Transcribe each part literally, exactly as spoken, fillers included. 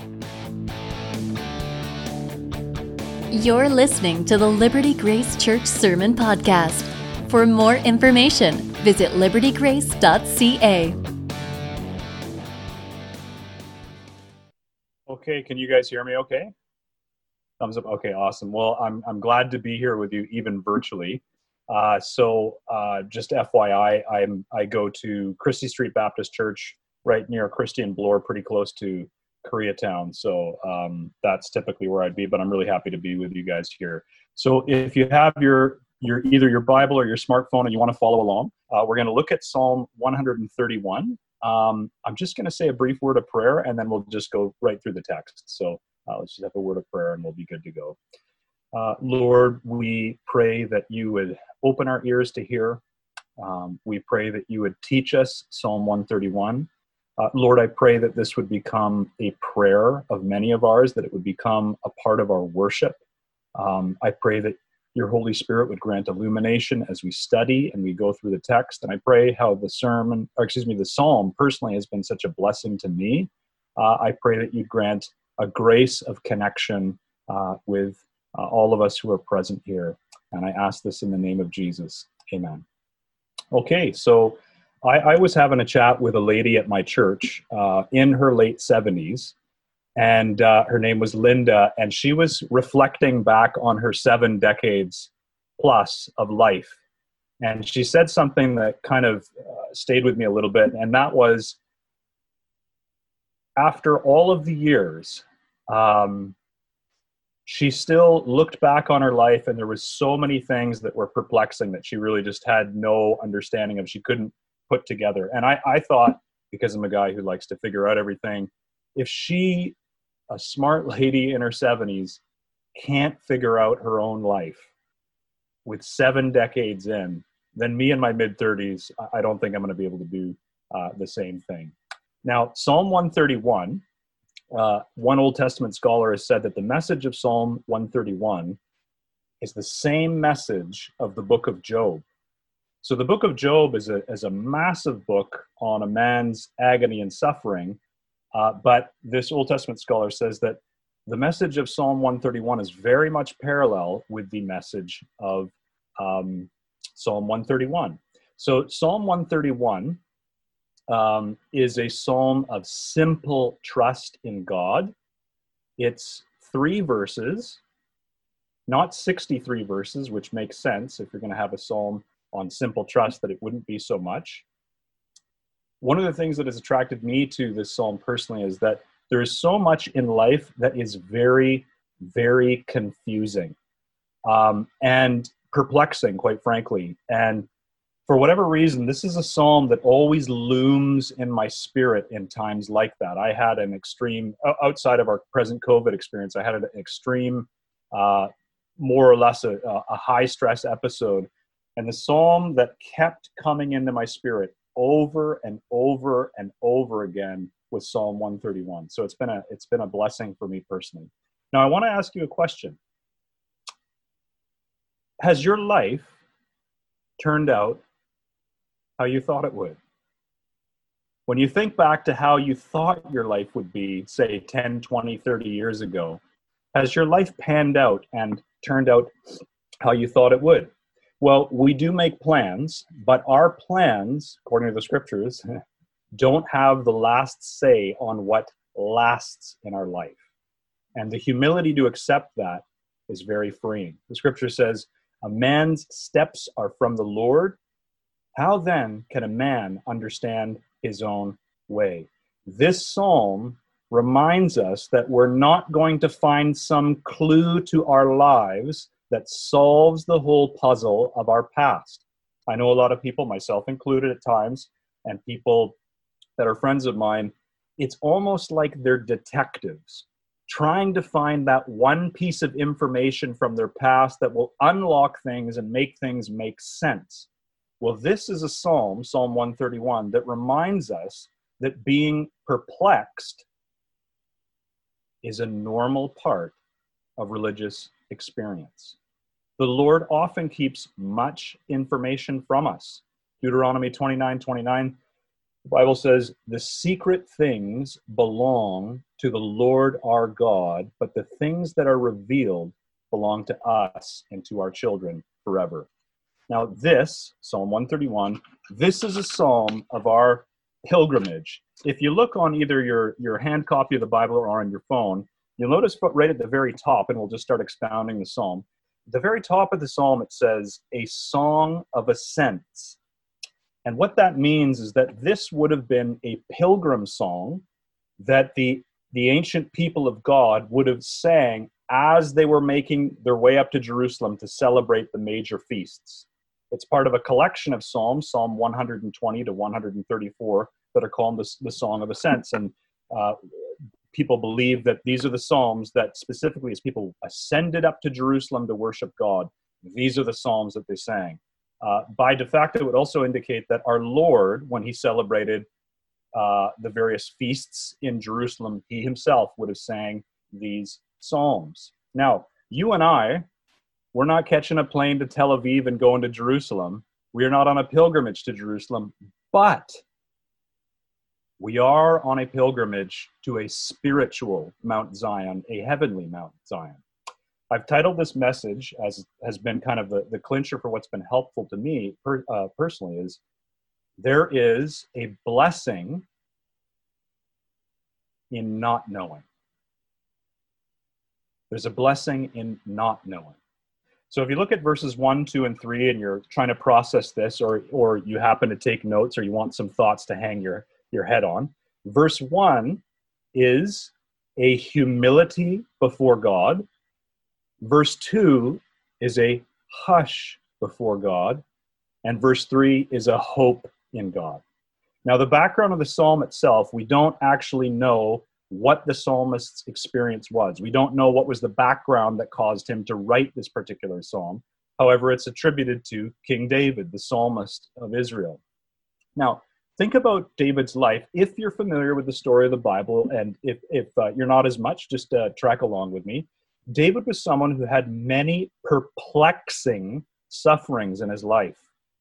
You're listening to the Liberty Grace Church Sermon Podcast. For more information, visit liberty grace dot c a. Okay, can you guys hear me okay? Thumbs up. Okay, awesome. Well, I'm I'm glad to be here with you, even virtually. Uh, so uh, just F Y I, I'm I go to Christie Street Baptist Church right near Christie and Bloor, pretty close to Koreatown. So um, that's typically where I'd be, but I'm really happy to be with you guys here. So if you have your your either your Bible or your smartphone and you want to follow along, uh, we're going to look at Psalm one thirty-one. Um, I'm just going to say a brief word of prayer, and then we'll just go right through the text. So uh, let's just have a word of prayer, and we'll be good to go. Uh, Lord, we pray that you would open our ears to hear. Um, we pray that you would teach us Psalm one thirty-one. Uh, Lord, I pray that this would become a prayer of many of ours, that it would become a part of our worship. Um, I pray that your Holy Spirit would grant illumination as we study and we go through the text. And I pray how the sermon, or excuse me, the Psalm personally has been such a blessing to me. Uh, I pray that you'd grant a grace of connection uh, with uh, all of us who are present here. And I ask this in the name of Jesus. Amen. Okay, so I, I was having a chat with a lady at my church uh, in her late seventies. And uh, her name was Linda, and she was reflecting back on her seven decades plus of life. And she said something that kind of uh, stayed with me a little bit, and that was, after all of the years, um, she still looked back on her life, and there was so many things that were perplexing that she really just had no understanding of. She couldn't put together. And I, I thought, because I'm a guy who likes to figure out everything, if she, a smart lady in her seventies, can't figure out her own life with seven decades in, then me in my mid-thirties, I don't think I'm going to be able to do uh, the same thing. Now, Psalm one thirty-one, uh, one Old Testament scholar has said that the message of Psalm one thirty-one is the same message of the book of Job. So the book of Job is a, is a massive book on a man's agony and suffering. Uh, but this Old Testament scholar says that the message of Psalm one thirty-one is very much parallel with the message of um, Psalm one thirty-one. So Psalm one thirty-one um, is a psalm of simple trust in God. It's three verses, not sixty-three verses, which makes sense if you're going to have a psalm on simple trust, that it wouldn't be so much. One of the things that has attracted me to this psalm personally is that there is so much in life that is very, very confusing um, and perplexing, quite frankly. And for whatever reason, this is a psalm that always looms in my spirit in times like that. I had an extreme, outside of our present COVID experience, I had an extreme, uh, more or less a, a high stress episode. And the psalm that kept coming into my spirit over and over and over again with Psalm one thirty-one. So it's been a it's been a blessing for me personally. Now I want to ask you a question. Has your life turned out how you thought it would? When you think back to how you thought your life would be, say ten, twenty, thirty years ago, has your life panned out and turned out how you thought it would? Well, we do make plans, but our plans, according to the scriptures, don't have the last say on what lasts in our life. And the humility to accept that is very freeing. The scripture says, a man's steps are from the Lord. How then can a man understand his own way? This psalm reminds us that we're not going to find some clue to our lives that solves the whole puzzle of our past. I know a lot of people, myself included at times, and people that are friends of mine, it's almost like they're detectives trying to find that one piece of information from their past that will unlock things and make things make sense. Well, this is a psalm, Psalm one thirty-one, that reminds us that being perplexed is a normal part of religious experience. The Lord often keeps much information from us. Deuteronomy twenty-nine twenty-nine The Bible says, the secret things belong to the Lord our God, but the things that are revealed belong to us and to our children forever. Now this, Psalm one thirty-one, this is a psalm of our pilgrimage. If you look on either your, your hand copy of the Bible or on your phone, you'll notice right at the very top, and we'll just start expounding the psalm. At the very top of the psalm, it says, a song of ascents. And what that means is that this would have been a pilgrim song that the, the ancient people of God would have sang as they were making their way up to Jerusalem to celebrate the major feasts. It's part of a collection of psalms, Psalm one twenty to one thirty-four, that are called the, the Song of Ascents. And uh, people believe that these are the psalms that specifically, as people ascended up to Jerusalem to worship God, these are the psalms that they sang. Uh, by de facto, it would also indicate that our Lord, when he celebrated uh, the various feasts in Jerusalem, he himself would have sang these psalms. Now, you and I, we're not catching a plane to Tel Aviv and going to Jerusalem. We are not on a pilgrimage to Jerusalem, but we are on a pilgrimage to a spiritual Mount Zion, a heavenly Mount Zion. I've titled this message, as has been kind of the, the clincher for what's been helpful to me per, uh, personally, is there is a blessing in not knowing. There's a blessing in not knowing. So if you look at verses one, two, and three, and you're trying to process this, or or you happen to take notes, or you want some thoughts to hang your, your head on, verse one is a humility before God. Verse two is a hush before God. And verse three is a hope in God. Now, the background of the psalm itself, we don't actually know what the psalmist's experience was. We don't know what was the background that caused him to write this particular psalm. However, it's attributed to King David, the psalmist of Israel. Now, think about David's life. If you're familiar with the story of the Bible, and if, if uh, you're not as much, just uh, track along with me. David was someone who had many perplexing sufferings in his life.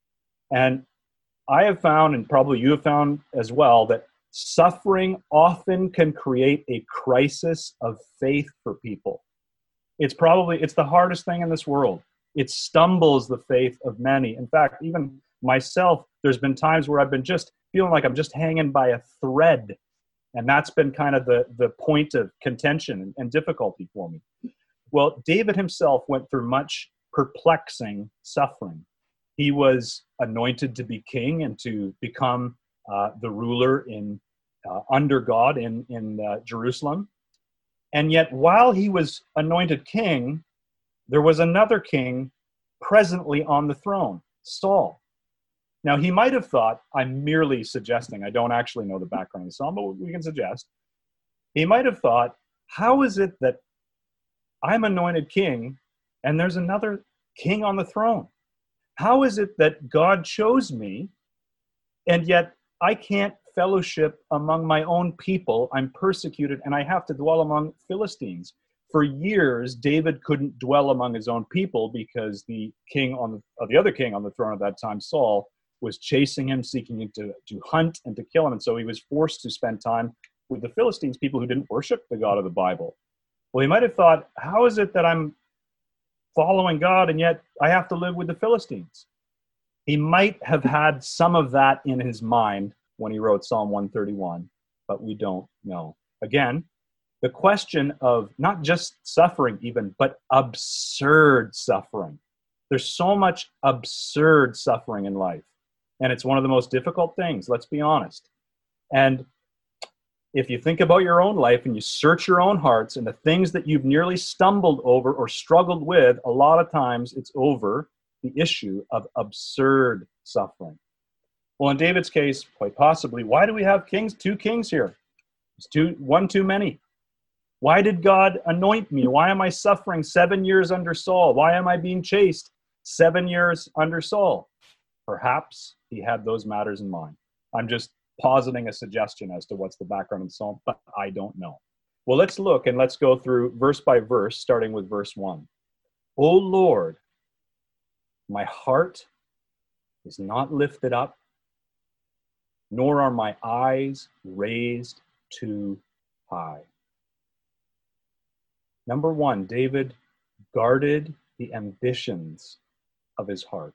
And I have found, and probably you have found as well, that suffering often can create a crisis of faith for people. It's probably, it's the hardest thing in this world. It stumbles the faith of many. In fact, even myself, there's been times where I've been just feeling like I'm just hanging by a thread. And that's been kind of the, the point of contention and, and difficulty for me. Well, David himself went through much perplexing suffering. He was anointed to be king and to become uh, the ruler in uh, under God in, in uh, Jerusalem. And yet, while he was anointed king, there was another king presently on the throne, Saul. Now, he might have thought, I'm merely suggesting, I don't actually know the background of the psalm, but we can suggest. He might have thought, how is it that I'm anointed king and there's another king on the throne? How is it that God chose me and yet I can't fellowship among my own people? I'm persecuted and I have to dwell among Philistines. For years, David couldn't dwell among his own people because the king on the, or the other king on the throne at that time, Saul, was chasing him, seeking to, to hunt and to kill him. And so he was forced to spend time with the Philistines, people who didn't worship the God of the Bible. Well, he might have thought, how is it that I'm following God and yet I have to live with the Philistines? He might have had some of that in his mind when he wrote Psalm one thirty-one, but we don't know. Again, the question of not just suffering even, but absurd suffering. There's so much absurd suffering in life. And it's one of the most difficult things, let's be honest. And if you think about your own life and you search your own hearts and the things that you've nearly stumbled over or struggled with, a lot of times it's over the issue of absurd suffering. Well, in David's case, quite possibly, why do we have kings, two kings here? It's two, one too many. Why did God anoint me? Why am I suffering seven years under Saul? Why am I being chased seven years under Saul? Perhaps he had those matters in mind. I'm just positing a suggestion as to what's the background of the psalm, but I don't know. Well, let's look and let's go through verse by verse, starting with verse one. O Lord, my heart is not lifted up, nor are my eyes raised too high. Number one, David guarded the ambitions of his heart.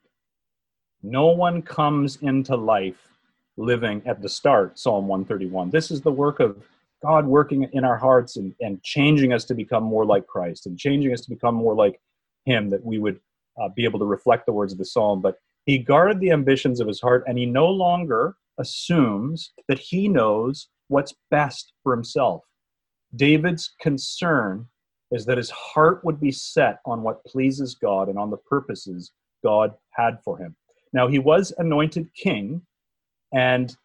No one comes into life living at the start, Psalm one thirty-one. This is the work of God working in our hearts and, and changing us to become more like Christ and changing us to become more like him, that we would uh, be able to reflect the words of the psalm. But he guarded the ambitions of his heart, and he no longer assumes that he knows what's best for himself. David's concern is that his heart would be set on what pleases God and on the purposes God had for him. Now, he was anointed king, and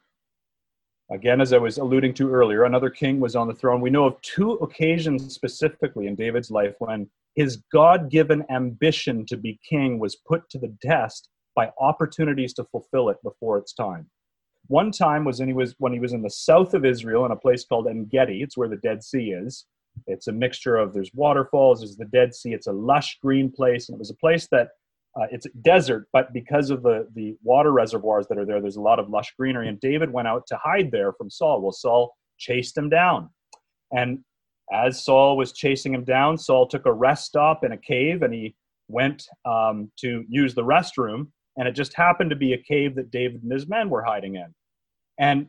again, as I was alluding to earlier, another king was on the throne. We know of two occasions specifically in David's life when his God-given ambition to be king was put to the test by opportunities to fulfill it before its time. One time was when he was when he was in the south of Israel in a place called En-Gedi. It's where the Dead Sea is. It's a mixture of, there's waterfalls, there's the Dead Sea. It's a lush green place, and it was a place that Uh, it's a desert, but because of the, the water reservoirs that are there, there's a lot of lush greenery. And David went out to hide there from Saul. Well, Saul chased him down. And as Saul was chasing him down, Saul took a rest stop in a cave, and he went um, to use the restroom. And it just happened to be a cave that David and his men were hiding in. And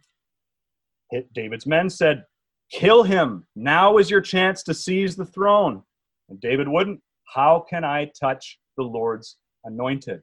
it, David's men said, "Kill him. Now is your chance to seize the throne." And David wouldn't. "How can I touch the Lord's anointed?"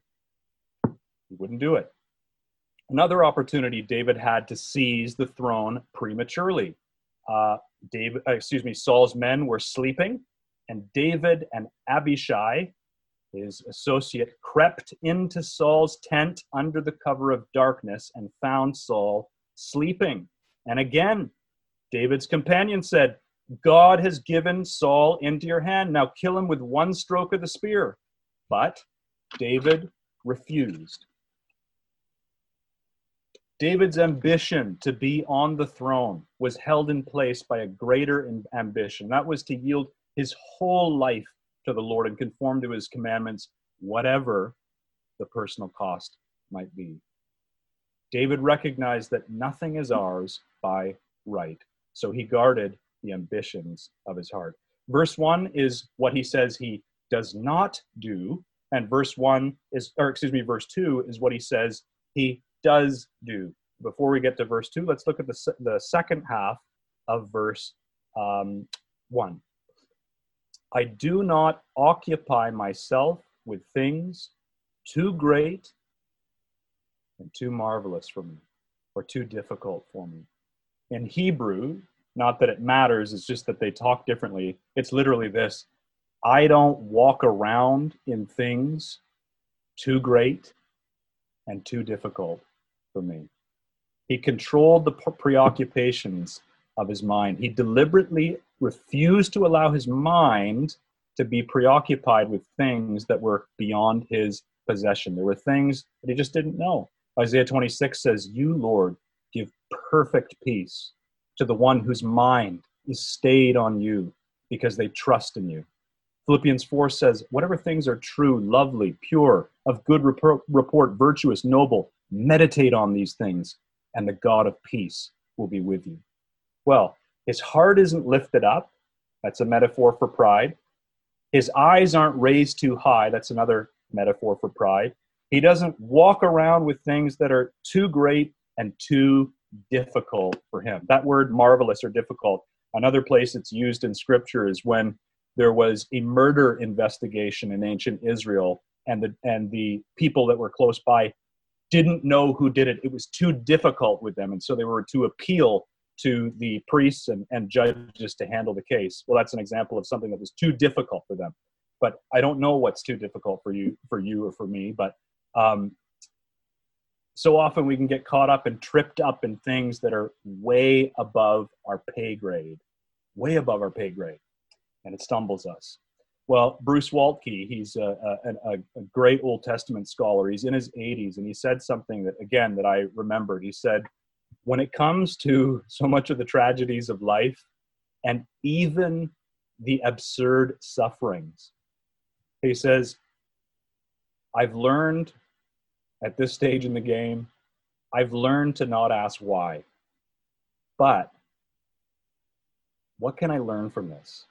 He wouldn't do it. Another opportunity David had to seize the throne prematurely. Uh, David, uh, excuse me, Saul's men were sleeping, and David and Abishai, his associate, crept into Saul's tent under the cover of darkness and found Saul sleeping. And again, David's companion said, "God has given Saul into your hand. Now kill him with one stroke of the spear." But David refused. David's ambition to be on the throne was held in place by a greater ambition. That was to yield his whole life to the Lord and conform to his commandments, whatever the personal cost might be. David recognized that nothing is ours by right, so he guarded the ambitions of his heart. Verse one is what he says he does not do. And verse one is, or excuse me, verse two is what he says he does do. Before we get to verse two, let's look at the, the second half of verse um, one. "I do not occupy myself with things too great and too marvelous for me, or too difficult for me." In Hebrew, not that it matters, it's just that they talk differently. It's literally this: I don't walk around in things too great and too difficult for me. He controlled the preoccupations of his mind. He deliberately refused to allow his mind to be preoccupied with things that were beyond his possession. There were things that he just didn't know. Isaiah twenty-six says, "You, Lord, give perfect peace to the one whose mind is stayed on you because they trust in you." Philippians four says, "Whatever things are true, lovely, pure, of good report, report, virtuous, noble, meditate on these things, and the God of peace will be with you." Well, his heart isn't lifted up. That's a metaphor for pride. His eyes aren't raised too high. That's another metaphor for pride. He doesn't walk around with things that are too great and too difficult for him. That word marvelous or difficult, another place it's used in scripture is when there was a murder investigation in ancient Israel, and the and the people that were close by didn't know who did it. It was too difficult with them, and so they were to appeal to the priests and, and judges to handle the case. Well, that's an example of something that was too difficult for them. But I don't know what's too difficult for you, for you or for me. But um, so often we can get caught up and tripped up in things that are way above our pay grade, way above our pay grade, and it stumbles us. Well, Bruce Waltke, he's a, a, a great Old Testament scholar. He's in his eighties, and he said something that, again, that I remembered. He said, when it comes to so much of the tragedies of life and even the absurd sufferings, he says, I've learned at this stage in the game I've learned to not ask why. But what can I learn from this?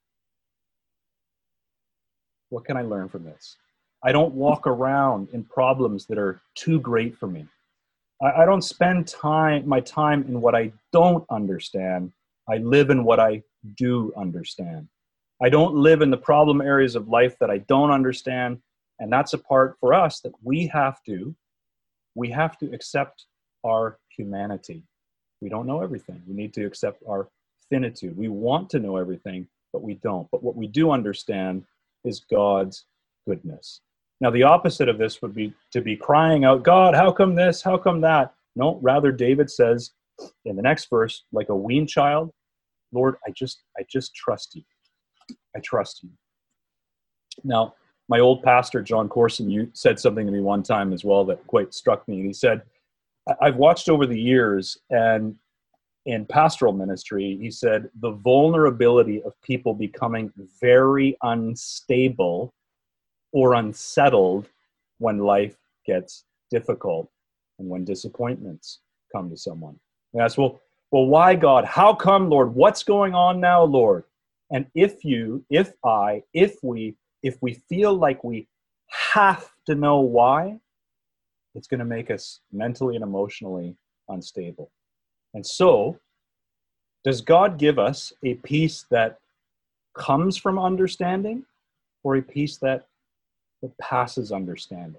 What can I learn from this? I don't walk around in problems that are too great for me. I, I don't spend time, my time in what I don't understand. I live in what I do understand. I don't live in the problem areas of life that I don't understand. And that's a part for us that we have to, we have to accept our humanity. We don't know everything. We need to accept our finitude. We want to know everything, but we don't. But what we do understand is God's goodness. Now, the opposite of this would be to be crying out, God, how come this? How come that? No, rather David says in the next verse, like a weaned child, Lord, I just, I just trust you. I trust you. Now, my old pastor, John Corson, you said something to me one time as well that quite struck me. And he said, I've watched over the years, and in pastoral ministry, he said, the vulnerability of people becoming very unstable or unsettled when life gets difficult and when disappointments come to someone. And that's, well, well, why, God? How come, Lord? What's going on now, Lord? And if you, if I, if we, if we feel like we have to know why, it's going to make us mentally and emotionally unstable. And so, does God give us a peace that comes from understanding, or a peace that, that passes understanding?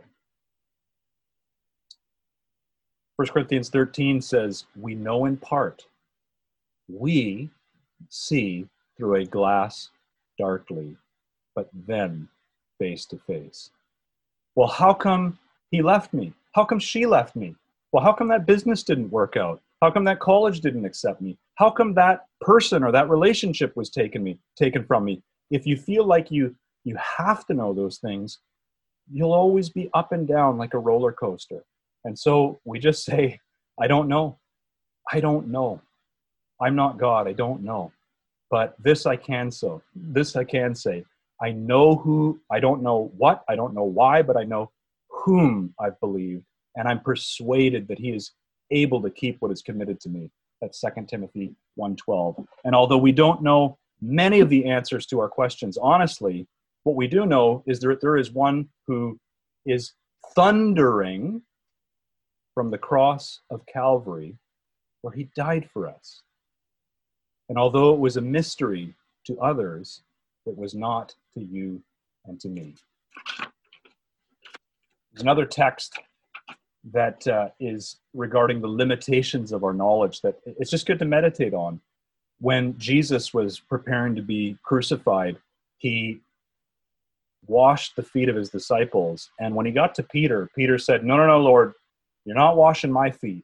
First Corinthians thirteen says, we know in part, we see through a glass darkly, but then face to face. Well, how come he left me? How come she left me? Well, how come that business didn't work out? How come that college didn't accept me? How come that person or that relationship was taken me, taken from me? If you feel like you, you have to know those things, you'll always be up and down like a roller coaster. And so we just say, I don't know. I don't know. I'm not God. I don't know. But this I can so. This I can say. I know who, I don't know what, I don't know why, but I know whom I've believed, and I'm persuaded that he is able to keep what is committed to me. That's Second Timothy one twelve. And although we don't know many of the answers to our questions, honestly, what we do know is that there is one who is thundering from the cross of Calvary, where he died for us. And although it was a mystery to others, it was not to you and to me. There's another text that uh, is regarding the limitations of our knowledge that it's just good to meditate on. When Jesus was preparing to be crucified, he washed the feet of his disciples. And when he got to Peter, Peter said, no, no, no, Lord, you're not washing my feet.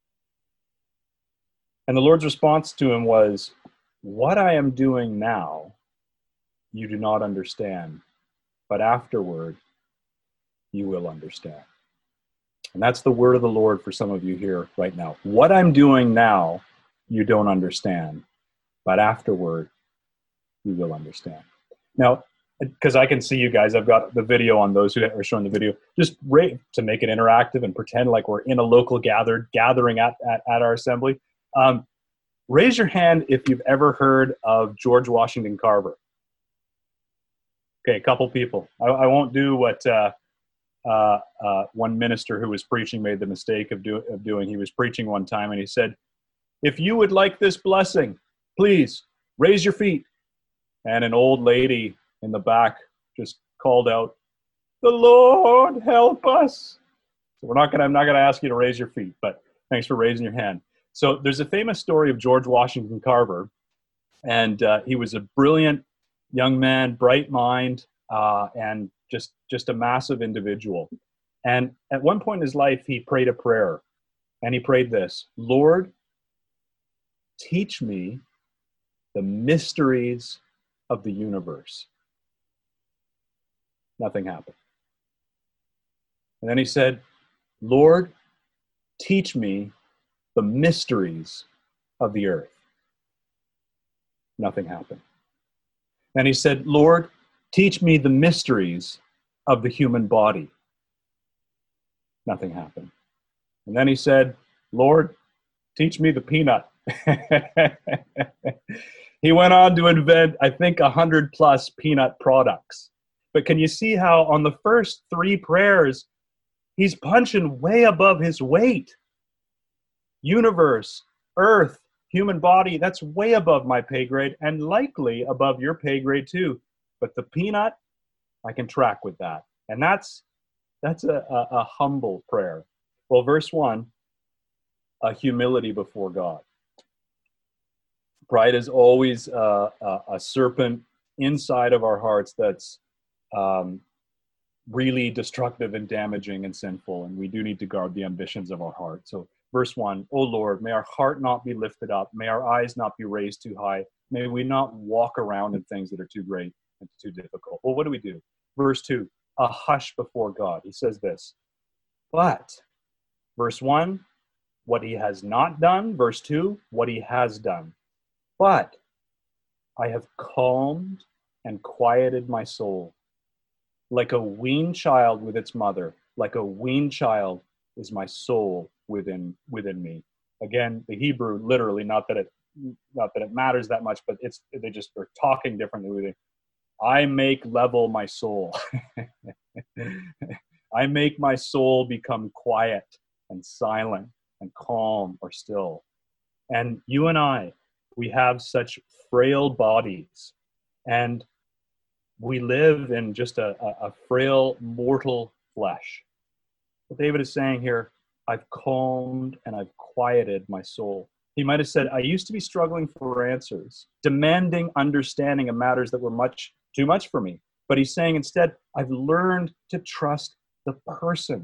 And the Lord's response to him was, what I am doing now, you do not understand, but afterward, you will understand. And that's the word of the Lord for some of you here right now. What I'm doing now, you don't understand, but afterward, you will understand. Now, because I can see you guys, I've got the video on those who are showing the video, just rate to make it interactive and pretend like we're in a local gathered gathering at, at, at our assembly. Um, raise your hand if you've ever heard of George Washington Carver. Okay, a couple people. I, I won't do what uh, uh, uh, one minister who was preaching made the mistake of, do, of doing. He was preaching one time and he said, if you would like this blessing, please raise your feet. And an old lady in the back just called out, the Lord help us. So we're not gonna, I'm not gonna ask you to raise your feet, but thanks for raising your hand. So there's a famous story of George Washington Carver, and uh, he was a brilliant young man, bright mind, uh, and just, just a massive individual. And at one point in his life, he prayed a prayer, and he prayed this, Lord, teach me the mysteries of the universe. Nothing happened. And then he said, Lord, teach me the mysteries of the earth. Nothing happened. And he said, Lord, teach me the mysteries of the human body. Nothing happened. And then he said, Lord, teach me the peanut. He went on to invent, I think, a hundred plus peanut products. But can you see how on the first three prayers, he's punching way above his weight? Universe, earth, human body, that's way above my pay grade and likely above your pay grade too. But the peanut, I can track with that. And that's that's a, a, a humble prayer. Well, verse one, a humility before God. Pride is always uh, a, a serpent inside of our hearts that's um, really destructive and damaging and sinful, and we do need to guard the ambitions of our heart. So verse one, O Lord, may our heart not be lifted up, may our eyes not be raised too high, may we not walk around in things that are too great and too difficult. Well, what do we do? Verse two, a hush before God. He says this, but, verse one, what he has not done. Verse two, what he has done. But I have calmed and quieted my soul. Like a weaned child with its mother, like a weaned child is my soul within within me. Again, the Hebrew literally, not that it not that it matters that much, but it's they just are talking differently with it. I make level my soul. I make my soul become quiet and silent and calm or still. And you and I, we have such frail bodies, and we live in just a, a, a frail, mortal flesh. What David is saying here, I've calmed and I've quieted my soul. He might have said, I used to be struggling for answers, demanding understanding of matters that were much too much for me. But he's saying instead, I've learned to trust the person,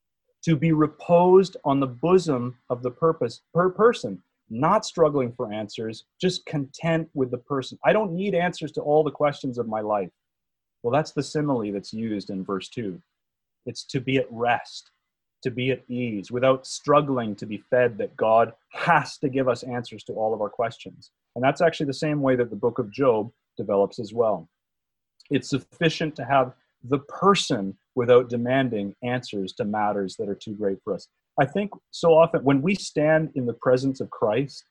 to be reposed on the bosom of the purpose per person, not struggling for answers, just content with the person. I don't need answers to all the questions of my life. Well, that's the simile that's used in verse two. It's to be at rest, to be at ease, without struggling to be fed that God has to give us answers to all of our questions. And that's actually the same way that the book of Job develops as well. It's sufficient to have the person without demanding answers to matters that are too great for us. I think so often when we stand in the presence of Christ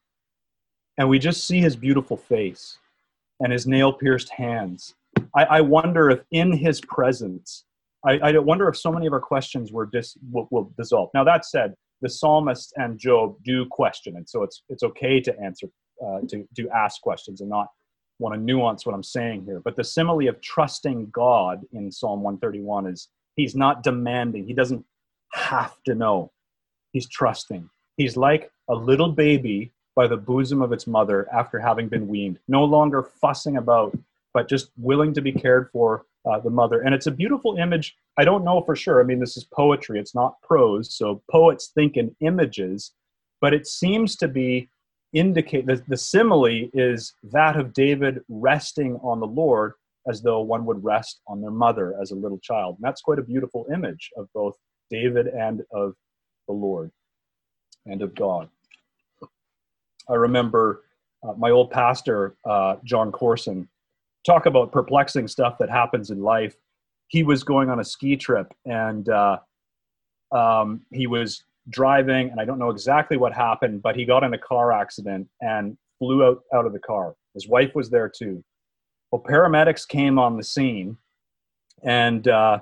and we just see his beautiful face and his nail-pierced hands, I, I wonder if in his presence, I, I wonder if so many of our questions were dis, will, will dissolve. Now that said, the psalmist and Job do question, and so it's it's okay to answer, uh, to, to ask questions and not want to nuance what I'm saying here. But the simile of trusting God in Psalm one thirty-one is he's not demanding. He doesn't have to know. He's trusting. He's like a little baby by the bosom of its mother after having been weaned, no longer fussing about, but just willing to be cared for uh, the mother. And it's a beautiful image. I don't know for sure. I mean, this is poetry. It's not prose. So poets think in images, but it seems to be indicate the, the simile is that of David resting on the Lord as though one would rest on their mother as a little child. And that's quite a beautiful image of both David and of the Lord and of God. I remember uh, my old pastor, uh, John Corson, talk about perplexing stuff that happens in life. He was going on a ski trip and uh, um, he was driving, and I don't know exactly what happened, but he got in a car accident and flew out, out of the car. His wife was there too. Well, paramedics came on the scene, and uh,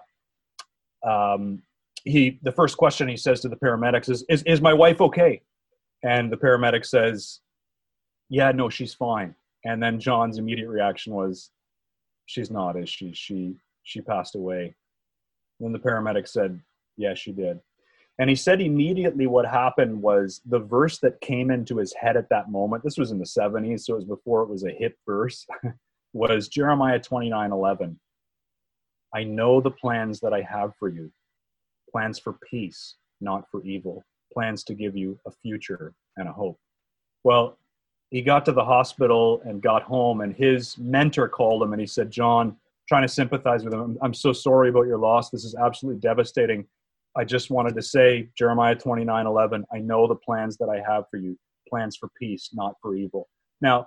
um, he the first question he says to the paramedics is, is, is my wife okay? And the paramedic says, yeah, no, she's fine. And then John's immediate reaction was, she's not, is she? She she passed away. And then the paramedic said, yeah, she did. And he said immediately what happened was the verse that came into his head at that moment, this was in the seventies, so it was before it was a hit verse, was Jeremiah twenty-nine eleven. I know the plans that I have for you, plans for peace, not for evil, plans to give you a future and a hope. Well, he got to the hospital and got home, and his mentor called him and he said, John, trying to sympathize with him, I'm, I'm so sorry about your loss. This is absolutely devastating. I just wanted to say, Jeremiah twenty-nine eleven, I know the plans that I have for you, plans for peace, not for evil. Now,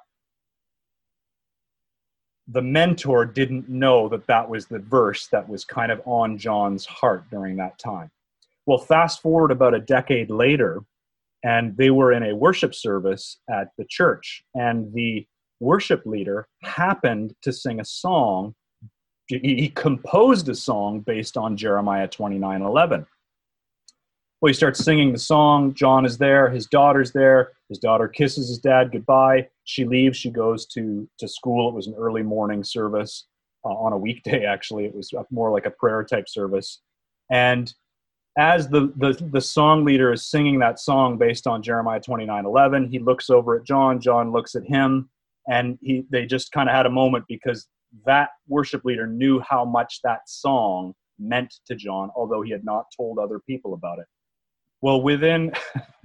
the mentor didn't know that that was the verse that was kind of on John's heart during that time. Well, fast forward about a decade later, and they were in a worship service at the church, and the worship leader happened to sing a song. He composed a song based on Jeremiah twenty-nine eleven. Well, he starts singing the song. John is there. His daughter's there. His daughter kisses his dad goodbye. She leaves. She goes to, to school. It was an early morning service uh, on a weekday, actually. It was more like a prayer type service. And as the, the, the song leader is singing that song based on Jeremiah twenty-nine eleven, he looks over at John. John looks at him. And he they just kind of had a moment, because that worship leader knew how much that song meant to John, although he had not told other people about it. Well, within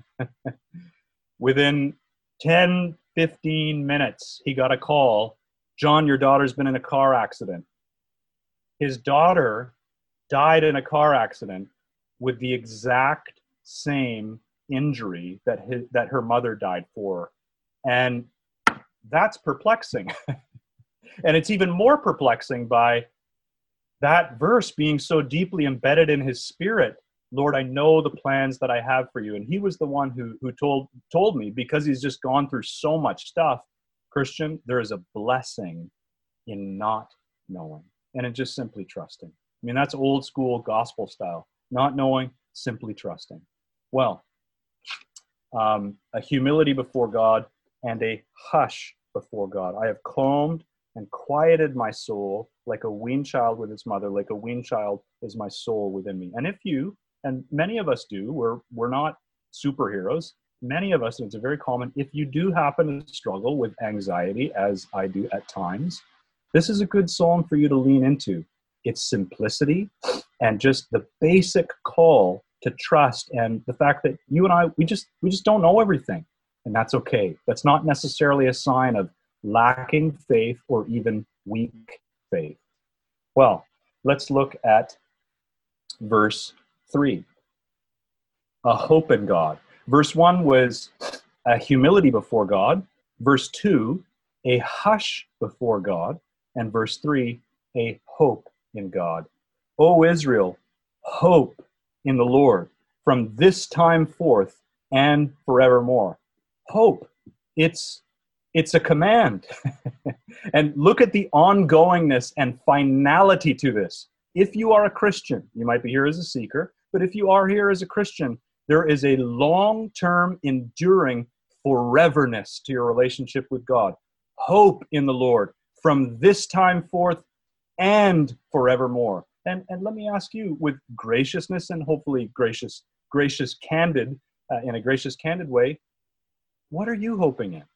within ten, fifteen minutes, he got a call. John, your daughter's been in a car accident. His daughter died in a car accident with the exact same injury that his, that her mother died for. And that's perplexing. And it's even more perplexing by that verse being so deeply embedded in his spirit. Lord, I know the plans that I have for you. And he was the one who, who told, told me, because he's just gone through so much stuff, Christian, there is a blessing in not knowing, and in just simply trusting. I mean, that's old school gospel style. Not knowing, simply trusting. Well, um, a humility before God and a hush before God. I have calmed and quieted my soul like a weaned child with its mother, like a weaned child is my soul within me. And if you, and many of us do, we're, we're not superheroes. Many of us, and it's a very common, if you do happen to struggle with anxiety, as I do at times, this is a good song for you to lean into. Its simplicity and just the basic call to trust, and the fact that you and I, we just, we just don't know everything. And that's okay. That's not necessarily a sign of lacking faith or even weak faith. Well, let's look at verse three. A hope in God. Verse one was a humility before God. Verse two, a hush before God. And verse three, a hope in God. O Israel, hope in the Lord from this time forth and forevermore. Hope. It's it's a command. And look at the ongoingness and finality to this. If you are a Christian, you might be here as a seeker, but if you are here as a Christian, there is a long-term, enduring foreverness to your relationship with God. Hope in the Lord from this time forth and forevermore. And, and let me ask you, with graciousness and hopefully gracious, gracious, candid, uh, in a gracious, candid way, what are you hoping in?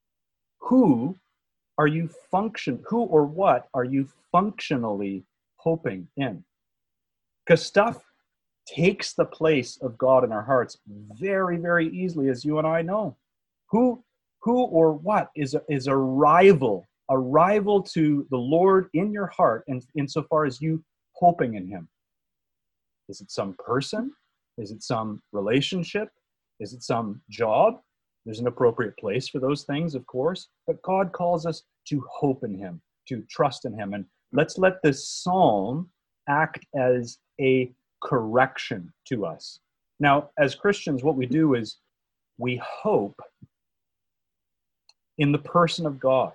Who are you function? Who or what are you functionally hoping in? Because stuff takes the place of God in our hearts very, very easily, as you and I know. Who, who or what is a, is a rival, a rival to the Lord in your heart, and insofar as you hoping in Him? Is it some person? Is it some relationship? Is it some job? There's an appropriate place for those things, of course, but God calls us to hope in Him, to trust in Him. And let's let this psalm act as a correction to us. Now, as Christians, what we do is we hope in the person of God.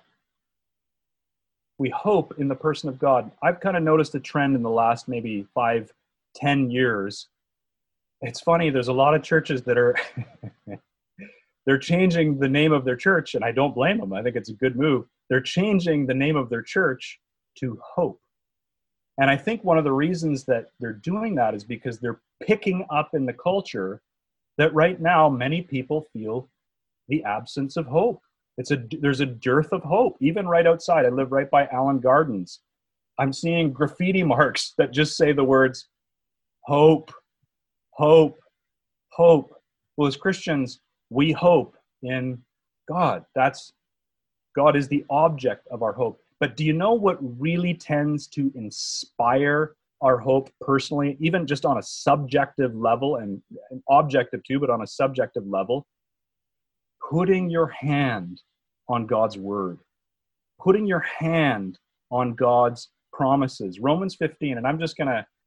We hope in the person of God. I've kind of noticed a trend in the last maybe five, ten years. It's funny, there's a lot of churches that are, they're changing the name of their church, and I don't blame them. I think it's a good move. They're changing the name of their church to Hope. And I think one of the reasons that they're doing that is because they're picking up in the culture that right now many people feel the absence of hope. It's a, there's a dearth of hope, even right outside. I live right by Allen Gardens. I'm seeing graffiti marks that just say the words, hope, hope, hope. Well, as Christians, we hope in God. That's, God is the object of our hope. But do you know what really tends to inspire our hope personally, even just on a subjective level, and, and objective too, but on a subjective level? Putting your hand on God's word, putting your hand on God's promises. Romans fifteen, and I'm just going to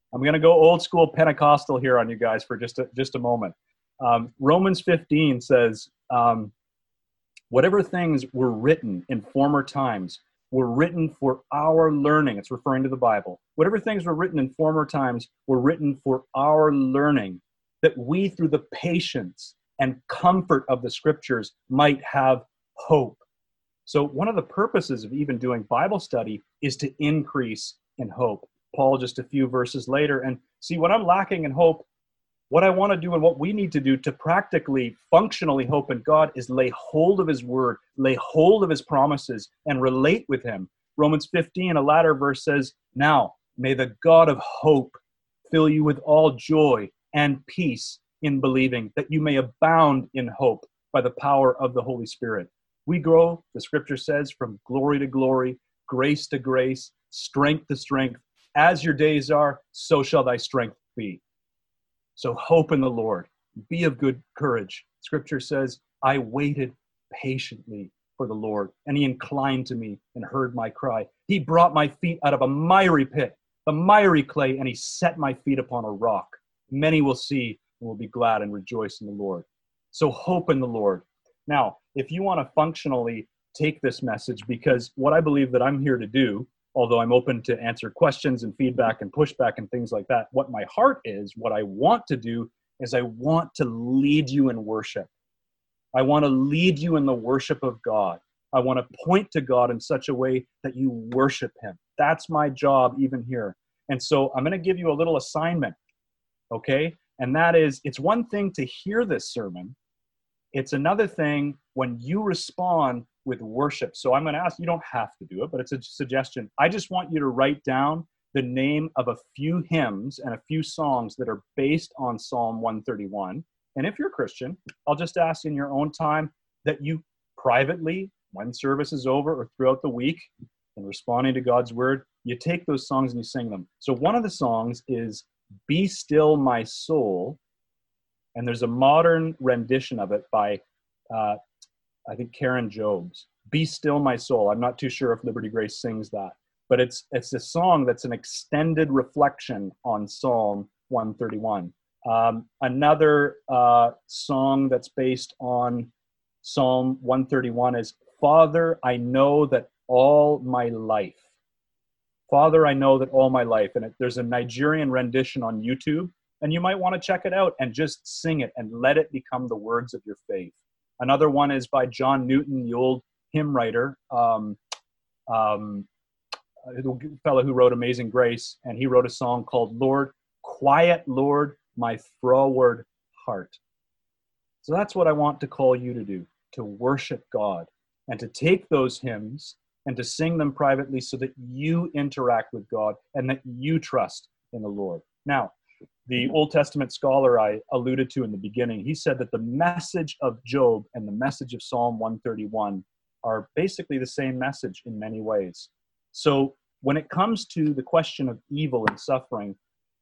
I'm going to go old school Pentecostal here on you guys for just a, just a moment. Um, Romans fifteen says, um, whatever things were written in former times were written for our learning. It's referring to the Bible. Whatever things were written in former times were written for our learning, that we, through the patience and comfort of the scriptures, might have hope. So one of the purposes of even doing Bible study is to increase in hope. Paul, just a few verses later, and see, when I'm lacking in hope, what I want to do and what we need to do to practically, functionally hope in God is lay hold of his word, lay hold of his promises, and relate with him. Romans fifteen, a latter verse says, now may the God of hope fill you with all joy and peace in believing, that you may abound in hope by the power of the Holy Spirit. We grow, the scripture says, from glory to glory, grace to grace, strength to strength. As your days are, so shall thy strength be. So hope in the Lord. Be of good courage. Scripture says, I waited patiently for the Lord, and he inclined to me and heard my cry. He brought my feet out of a miry pit, the miry clay, and he set my feet upon a rock. Many will see and will be glad and rejoice in the Lord. So hope in the Lord. Now, if you want to functionally take this message, because what I believe that I'm here to do, although I'm open to answer questions and feedback and pushback and things like that, what my heart is, what I want to do is I want to lead you in worship. I want to lead you in the worship of God. I want to point to God in such a way that you worship him. That's my job even here. And so I'm going to give you a little assignment, okay? And that is, it's one thing to hear this sermon. It's another thing when you respond with worship. So I'm going to ask, you don't have to do it, but it's a suggestion. I just want you to write down the name of a few hymns and a few songs that are based on Psalm one thirty-one. And if you're a Christian, I'll just ask in your own time that you privately, when service is over or throughout the week, and responding to God's word, you take those songs and you sing them. So one of the songs is Be Still My Soul. And there's a modern rendition of it by, uh, I think, Karen Jobes. Be Still My Soul. I'm not too sure if Liberty Grace sings that. But it's it's a song that's an extended reflection on Psalm one thirty-one. Um, another uh, song that's based on Psalm one thirty-one is Father, I Know That All My Life. Father, I Know That All My Life. And it, there's a Nigerian rendition on YouTube. And you might want to check it out and just sing it and let it become the words of your faith. Another one is by John Newton, the old hymn writer, um, um, the fellow who wrote Amazing Grace. And he wrote a song called Lord, Quiet, Lord, My Froward Heart. So that's what I want to call you to do, to worship God and to take those hymns and to sing them privately so that you interact with God and that you trust in the Lord. Now, the Old Testament scholar I alluded to in the beginning, he said that the message of Job and the message of Psalm one thirty-one are basically the same message in many ways. So when it comes to the question of evil and suffering,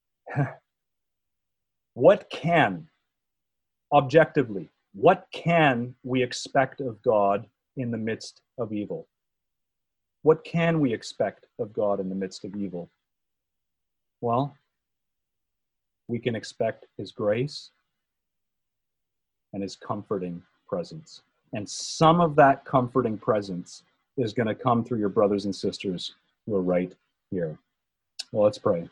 what can, objectively, what can we expect of God in the midst of evil? What can we expect of God in the midst of evil? Well, we can expect his grace and his comforting presence. And some of that comforting presence is going to come through your brothers and sisters who are right here. Well, let's pray.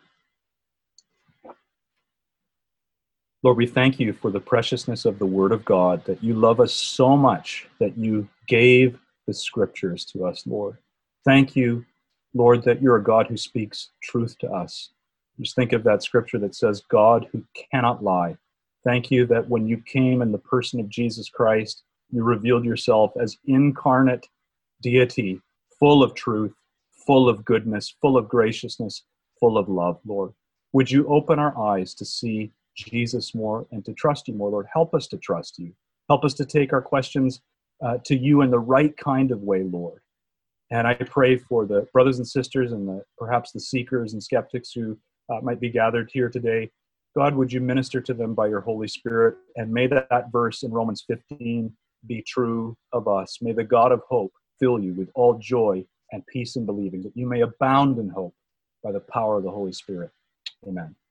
Lord, we thank you for the preciousness of the word of God, that you love us so much that you gave the scriptures to us, Lord. Thank you, Lord, that you're a God who speaks truth to us. Just think of that scripture that says, God who cannot lie. Thank you that when you came in the person of Jesus Christ, you revealed yourself as incarnate deity, full of truth, full of goodness, full of graciousness, full of love, Lord. Would you open our eyes to see Jesus more and to trust you more, Lord? Help us to trust you. Help us to take our questions uh, to you in the right kind of way, Lord. And I pray for the brothers and sisters and the, perhaps the seekers and skeptics who uh, might be gathered here today. God, would you minister to them by your Holy Spirit? And may that, that verse in Romans fifteen be true of us. May the God of hope fill you with all joy and peace in believing, that you may abound in hope by the power of the Holy Spirit. Amen.